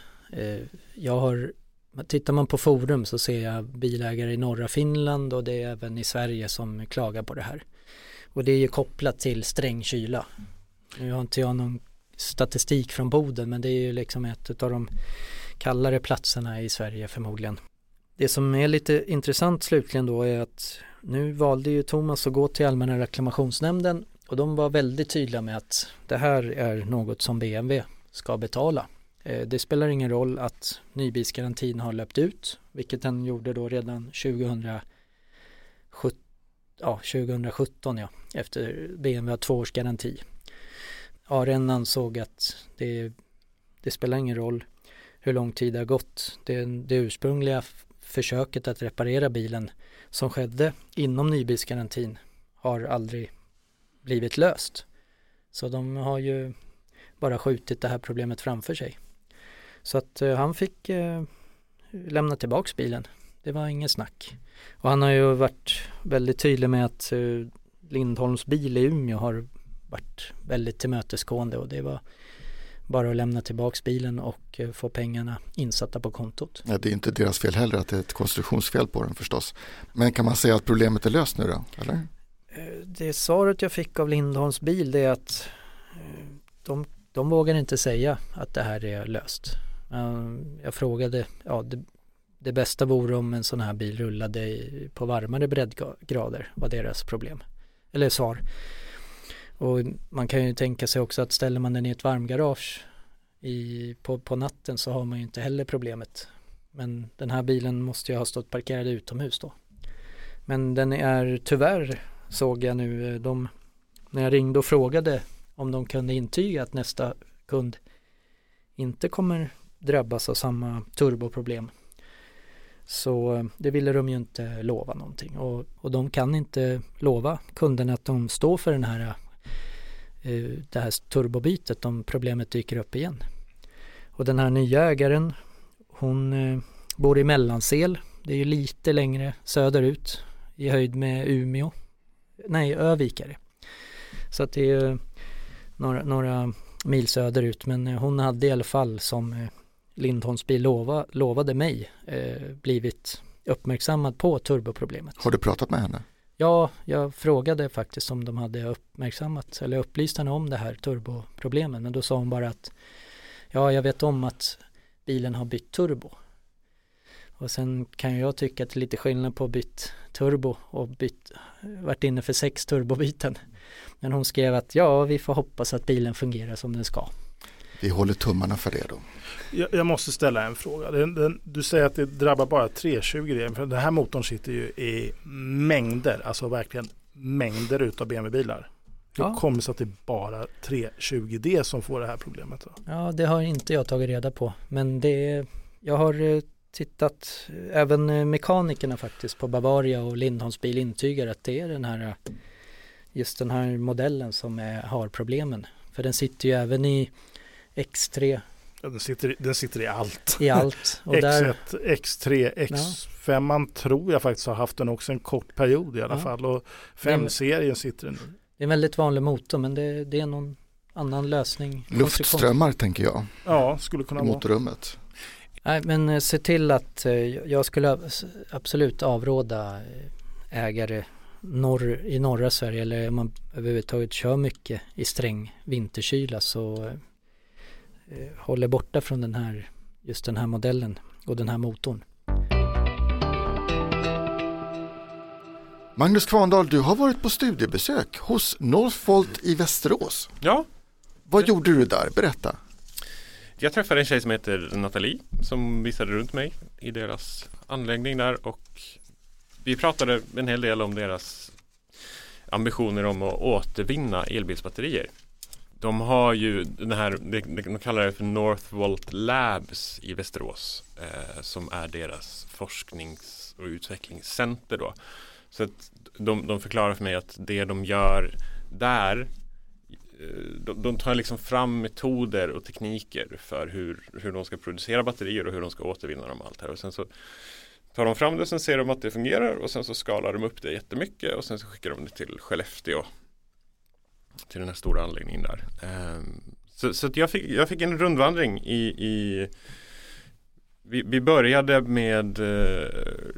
Jag har Tittar man på forum så ser jag bilägare i norra Finland och det är även i Sverige som klagar på det här. Och det är ju kopplat till sträng kyla. Nu har inte jag någon statistik från Boden, men det är ju liksom ett av de kallare platserna i Sverige förmodligen. Det som är lite intressant slutligen då är att nu valde ju Thomas att gå till Allmänna reklamationsnämnden och de var väldigt tydliga med att det här är något som B M W ska betala. Det spelar ingen roll att nybilsgarantin har löpt ut, vilket den gjorde då redan tjugohundrasjutton, ja, tjugohundrasjutton ja, efter B M W har två års garanti. A R N ansåg att det, det spelar ingen roll hur lång tid det har gått. Det, det ursprungliga försöket att reparera bilen som skedde inom nybilsgarantin har aldrig blivit löst. Så de har ju bara skjutit det här problemet framför sig. Så att uh, han fick uh, lämna tillbaks bilen. Det var ingen snack. Och han har ju varit väldigt tydlig med att uh, Lindholms bil i Umeå har varit väldigt tillmötesgående och det var bara att lämna tillbaks bilen och uh, få pengarna insatta på kontot. Ja, det är inte deras fel heller att det är ett konstruktionsfel på den förstås. Men kan man säga att problemet är löst nu då? Eller? Uh, det svaret jag fick av Lindholms bil det är att uh, de, de vågar inte säga att det här är löst. Jag frågade, ja det, det bästa vore om en sån här bil rullade i, på varmare breddgrader var deras problem, eller svar. Och man kan ju tänka sig också att ställer man den i ett varmgarage i, på, på natten så har man ju inte heller problemet. Men den här bilen måste ju ha stått parkerad utomhus då. Men den är tyvärr, såg jag nu, de, när jag ringde och frågade om de kunde intyga att nästa kund inte kommer drabbas av samma turboproblem. Så det ville de ju inte lova någonting. Och, och de kan inte lova kunderna att de står för den här, eh, det här turbobytet om problemet dyker upp igen. Och den här nya ägaren, hon eh, bor i Mellansel. Det är ju lite längre söderut i höjd med Umeå. Nej, Övikare. Så att det är några, några mil söderut. Men hon hade i alla fall som eh, Lindholms bil lova, lovade mig eh, blivit uppmärksammad på turboproblemet. Har du pratat med henne? Ja, jag frågade faktiskt om de hade uppmärksammat eller upplyst henne om det här turboproblemen. Men då sa hon bara att ja, jag vet om att bilen har bytt turbo. Och sen kan jag tycka att det är lite skillnad på bytt turbo och bytt, varit inne för sex turbobyten. Men hon skrev att ja, vi får hoppas att bilen fungerar som den ska. Vi håller tummarna för det då. Jag, jag måste ställa en fråga. Den, den, du säger att det drabbar bara trehundratjugo. För den här motorn sitter ju i mängder, alltså verkligen mängder utav B M W-bilar. Hur Ja. kommer det sig att det är bara tre tjugo D som får det här problemet då? Ja, det har inte jag tagit reda på. Men det, jag har eh, tittat, även eh, mekanikerna faktiskt på Bavaria och Lindholms bil intygar att det är den här, eh, just den här modellen som är, har problemen. För den sitter ju även i X tre. Ja, den, sitter, den sitter i allt. I allt. Och X där, ett, X tre, X fem man tror jag faktiskt har haft den också en kort period i alla Ja. fall. Och fem-serien sitter den i. det är en väldigt vanlig motor, men det, det är någon annan lösning. Luftströmmar tänker jag. Ja, skulle kunna I vara. motorrummet. Nej, men eh, se till att eh, jag skulle absolut avråda eh, ägare norr, i norra Sverige, eller om man överhuvudtaget kör mycket i sträng vinterkyla, så eh, håller borta från den här, just den här modellen och den här motorn. Magnus Kvarndal, du har varit på studiebesök hos Northvolt i Västerås. Ja. Vad gjorde du där? Berätta. Jag träffade en tjej som heter Nathalie som visade runt mig i deras anläggning där, och vi pratade en hel del om deras ambitioner om att återvinna elbilsbatterier. De har ju den här, de kallar det för Northvolt Labs i Västerås, eh, som är deras forsknings- och utvecklingscenter då. Så att de, de förklarar för mig att det de gör där, de, de tar liksom fram metoder och tekniker för hur, hur de ska producera batterier och hur de ska återvinna dem, allt här. Och sen så tar de fram det, sen ser de att det fungerar, och sen så skalar de upp det jättemycket, och sen så skickar de det till Skellefteå, till den här stora anläggningen där. Så, så att jag, fick, jag fick en rundvandring i, i vi, vi började med äh,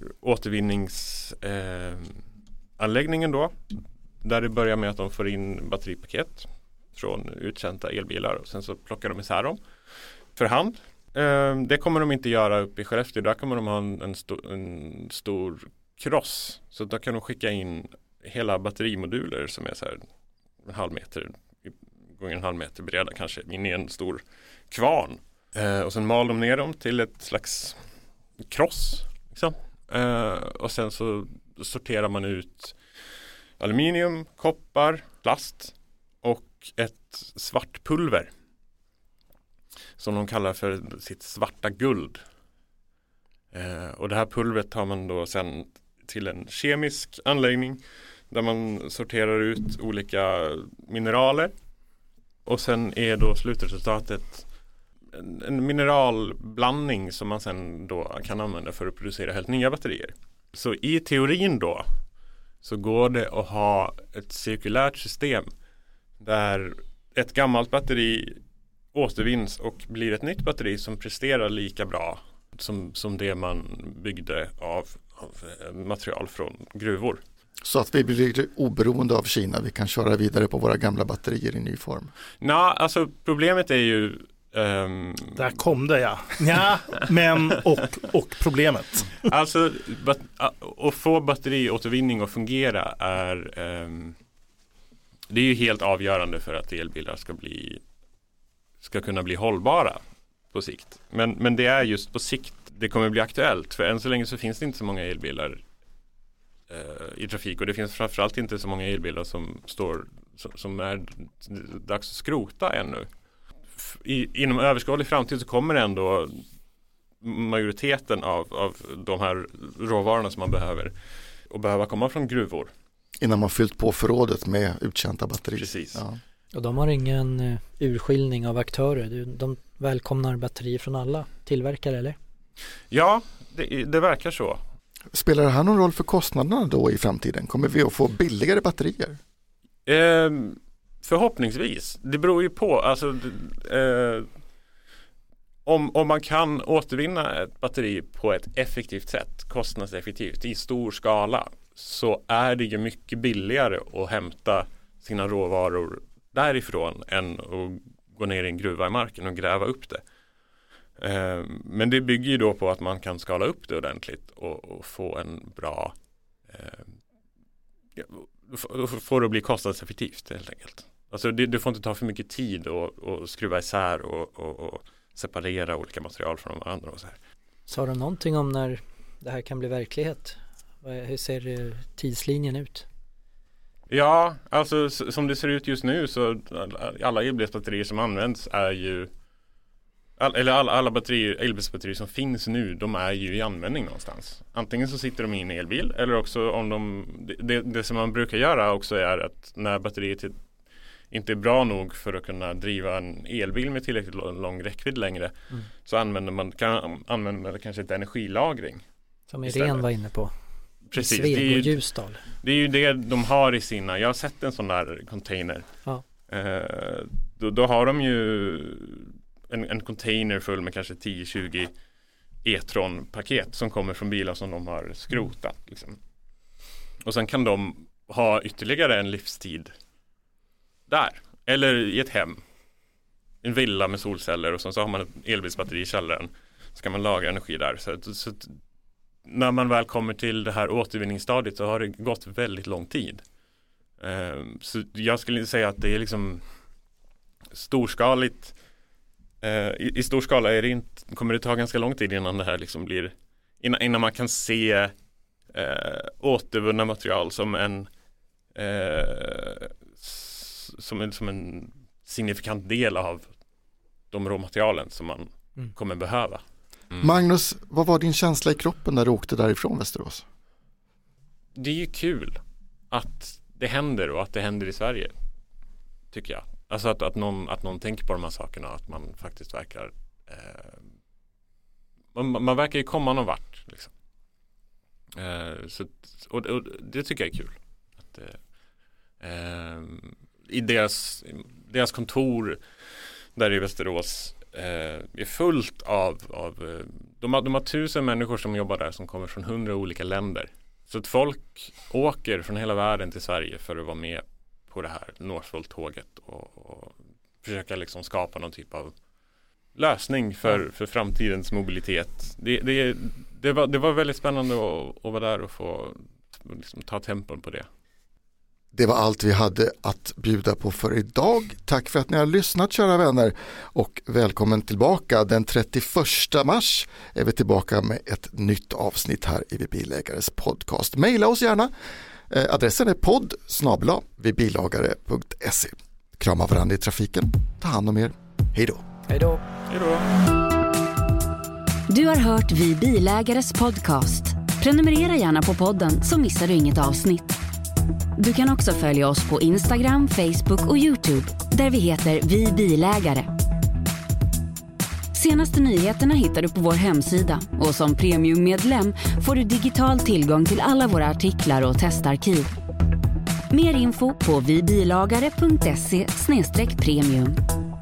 återvinningsanläggningen äh, då, där det börjar med att de får in batteripaket från uttjänta elbilar, och sen så plockar de isär dem för hand. Eh, det kommer de inte göra uppe i Skellefteå. Där kommer de ha en, en, sto, en stor kross, så då kan de skicka in hela batterimoduler som är så här en halv meter gånger en halv meter breda kanske, in i en stor kvarn. Eh, och sen mal de ner dem till ett slags kross liksom. Eh, och sen så sorterar man ut aluminium, koppar, plast och ett svart pulver som de kallar för sitt svarta guld. Eh, och det här pulvret tar man då sen till en kemisk anläggning där man sorterar ut olika mineraler, och sen är då slutresultatet en, en mineralblandning som man sen då kan använda för att producera helt nya batterier. Så i teorin då så går det att ha ett cirkulärt system där ett gammalt batteri återvinns och blir ett nytt batteri som presterar lika bra som, som det man byggde av, av material från gruvor. Så att vi blir oberoende av Kina. Vi kan köra vidare på våra gamla batterier i ny form. Nej, alltså problemet är ju Um, Där kom det ja. Ja, men och, och problemet. Alltså bat, att få batteriåtervinning att fungera är um, det är ju helt avgörande för att elbilar ska bli ska kunna bli hållbara på sikt. Men, men det är just på sikt det kommer bli aktuellt, för än så länge så finns det inte så många elbilar uh, i trafik, och det finns framförallt inte så många elbilar som står som, som är dags att skrota ännu. I, inom överskådlig framtid så kommer ändå majoriteten av, av de här råvarorna som man behöver och behöva komma från gruvor. Innan man fyllt på förrådet med uttjänta batterier. Precis. Ja. Och de har ingen uh, urskiljning av aktörer. De välkomnar batterier från alla tillverkare, eller? Ja, det, det verkar så. Spelar det här någon roll för kostnaderna då i framtiden? Kommer vi att få billigare batterier? Ehm Förhoppningsvis. Det beror ju på. Alltså, eh, om, om man kan återvinna ett batteri på ett effektivt sätt, kostnadseffektivt, i stor skala, så är det ju mycket billigare att hämta sina råvaror därifrån än att gå ner i en gruva i marken och gräva upp det. Eh, men det bygger ju då på att man kan skala upp det ordentligt och, och få en bra eh, får det att bli kostnadseffektivt helt enkelt. Alltså det, det får inte ta för mycket tid och, och skruva isär och, och, och separera olika material från varandra och så här. Sa de någonting om när det här kan bli verklighet? Hur ser tidslinjen ut? Ja, alltså som det ser ut just nu så alla elbilsbatterier som används är ju all, eller alla, alla batterier, elbilsbatterier som finns nu, de är ju i användning någonstans. Antingen så sitter de i en elbil eller också om de det, det som man brukar göra också är att när batteriet inte är bra nog för att kunna driva en elbil med tillräckligt lång räckvidd längre mm. så använder man, kan, använder man kanske ett energilagring. Som Irene var inne på. Precis, Sveg det är, ju, och Ljusdal. det är ju det de har i sina, jag har sett en sån där container. Ja. Eh, då, då har de ju en, en container full med kanske tio tjugo E-tron-paket som kommer från bilar som de har skrotat. Liksom. Och sen kan de ha ytterligare en livstid där. Eller i ett hem. En villa med solceller och sen så har man ett elbilsbatteri i källaren. Så kan man lagra energi där. Så, så när man väl kommer till det här återvinningsstadiet så har det gått väldigt lång tid. Uh, så jag skulle inte säga att det är liksom storskaligt. Uh, i, I stor skala är det inte, kommer det ta ganska lång tid innan det här liksom blir innan, innan man kan se uh, återvunna material som en uh, som en, som en signifikant del av de råmaterialen som man mm. kommer behöva. Mm. Magnus, vad var din känsla i kroppen när du åkte därifrån Västerås? Det är ju kul att det händer och att det händer i Sverige, tycker jag. Alltså att, att, någon, att någon tänker på de här sakerna, att man faktiskt verkar eh, man, man verkar ju komma någon vart liksom. eh, så, och, och det tycker jag är kul att, eh, i deras, deras kontor där i Västerås eh, är fullt av, av de, har, de har tusen människor som jobbar där som kommer från hundra olika länder. Så att folk åker från hela världen till Sverige för att vara med på det här Northvolt-tåget och, och försöka liksom skapa någon typ av lösning för, för framtidens mobilitet. Det, det, det, var, det var väldigt spännande att, att vara där och få liksom, ta tempen på det. Det var allt vi hade att bjuda på för idag. Tack för att ni har lyssnat, kära vänner, och välkommen tillbaka. Den trettioförsta mars är vi tillbaka med ett nytt avsnitt här i Bilägares podcast. Maila oss gärna. Eh, adressen är podd snabel-a vbilagare punkt se. Krama varandra i trafiken. Ta hand om er. Hej då. Hej då. Hej då. Du har hört Vi Bilägares podcast. Prenumerera gärna på podden så missar du inget avsnitt. Du kan också följa oss på Instagram, Facebook och YouTube där vi heter Vi Bilägare. Senaste nyheterna hittar du på vår hemsida och som premiummedlem får du digital tillgång till alla våra artiklar och testarkiv. Mer info på vibilagare punkt se slash premium.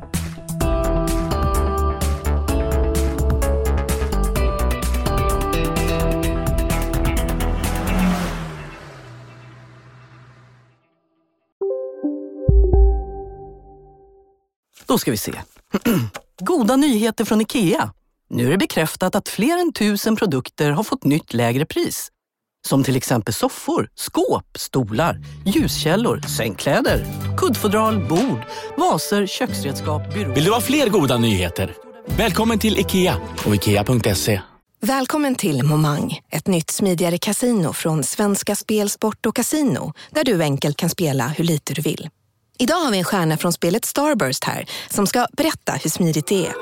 Då ska vi se. Goda nyheter från IKEA. Nu är det bekräftat att fler än tusen produkter har fått nytt lägre pris. Som till exempel soffor, skåp, stolar, ljuskällor, sängkläder, kuddfodral, bord, vaser, köksredskap, byråer. Vill du ha fler goda nyheter? Välkommen till IKEA och ikea punkt se. Välkommen till Momang, ett nytt smidigare kasino från Svenska Spel, Sport och Casino, där du enkelt kan spela hur lite du vill. Idag har vi en stjärna från spelet Starburst här som ska berätta hur smidigt det är.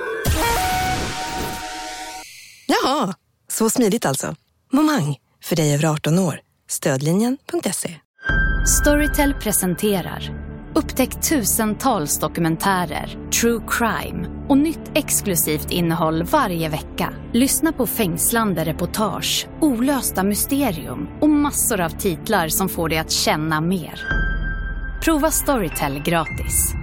Jaha, så smidigt alltså. Momang, för dig över arton år. Stödlinjen punkt se. Storytel presenterar upptäck tusentals dokumentärer, true crime och nytt exklusivt innehåll varje vecka. Lyssna på fängslande reportage, olösta mysterium och massor av titlar som får dig att känna mer. Prova Storytel gratis.